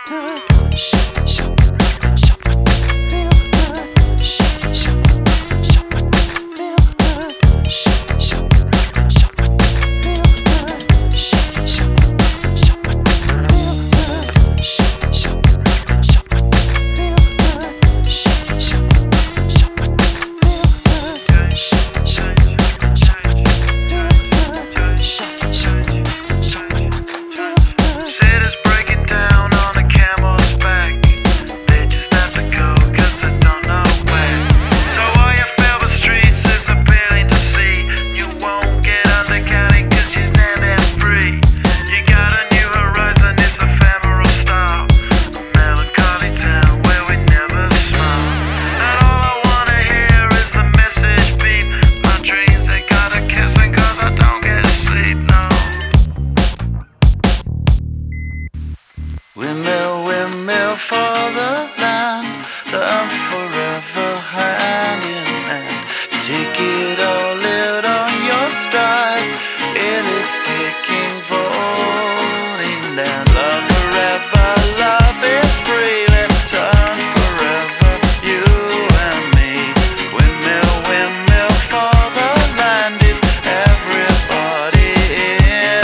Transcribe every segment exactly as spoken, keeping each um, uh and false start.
Windmill, windmill for the land, love forever hand in hand. Take it all, live on your stride. It is taking voting down. Love forever, love is free. Let's turn forever, you and me. Windmill, windmill for the land, is everybody in.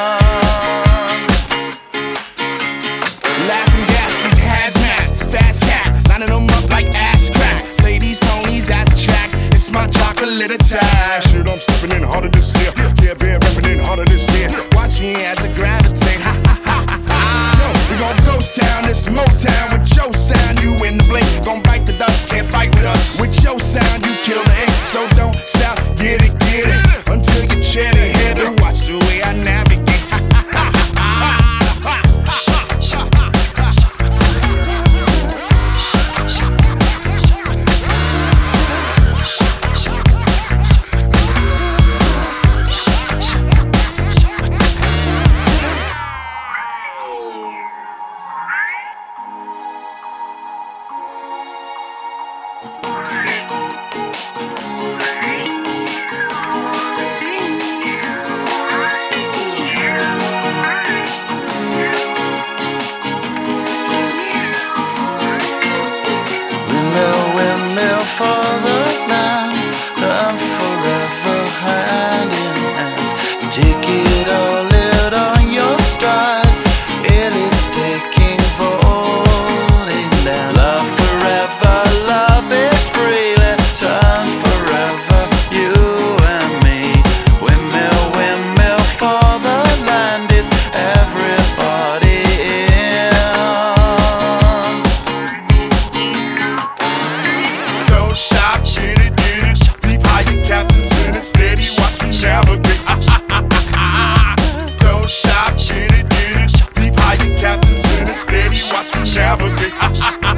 Laughing gas, these hazmats, fast cat, lining them up like ass crack. Ladies, ponies at the track, it's my chocolate attack. Shit, I'm stepping in harder this year. Yeah, bear repping in harder this year. Watch me as I gravitate, ha ha ha ha ha. Yo, we gon' ghost town, this Motown with your sound. You in the blink, gon' bite the dust, can't fight with us. With your sound, you kill the ink, so don't stop, get it, get it, until you chat it, hit it. Watch the way I navigate. Windmill, windmill for the land, love forever hand in hand. Take it all, live on your stride. It is taking voting down. Love forever, love is free. Let's turn forever, you and me. Windmill, windmill for the land, is everybody in. Don't stop, get it, get it. Deep higher captains in it, steady, watch me navigate. Ah, ah, ah, ah, ah. Don't stop, get it, get it. Deep higher captains in it, steady, watch me navigate. Ah, ah, ah.